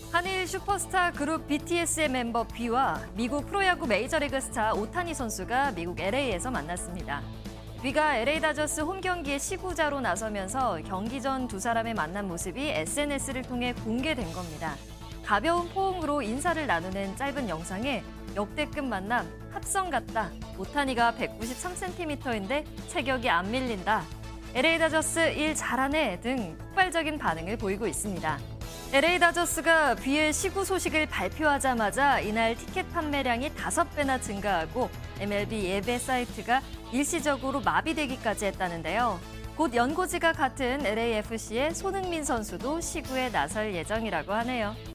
한일 슈퍼스타 그룹 BTS의 멤버 B와 미국 프로야구 메이저리그 스타 오타니 선수가 미국 LA에서 만났습니다. B가 LA 다저스 홈 경기에 시구자로 나서면서 경기 전 두 사람의 만난 모습이 SNS를 통해 공개된 겁니다. 가벼운 포옹으로 인사를 나누는 짧은 영상에 역대급 만남, 합성 같다, 오타니가 193cm인데 체격이 안 밀린다, LA 다저스 일 잘하네 등 폭발적인 반응을 보이고 있습니다. LA 다저스가 B의 시구 소식을 발표하자마자 이날 티켓 판매량이 5배나 증가하고 MLB 예배 사이트가 일시적으로 마비되기까지 했다는데요. 곧 연고지가 같은 LAFC의 손흥민 선수도 시구에 나설 예정이라고 하네요.